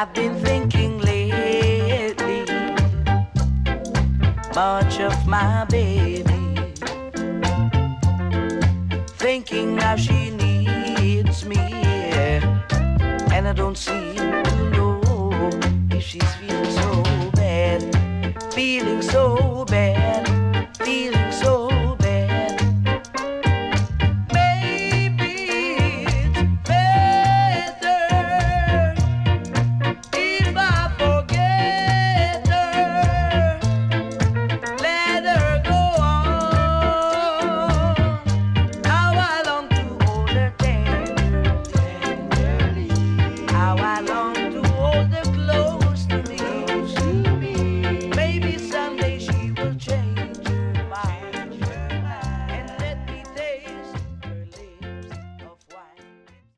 I've been thinking lately much of my baby, thinking how she needs me, and I don't seem to know if she's feeling so bad, feeling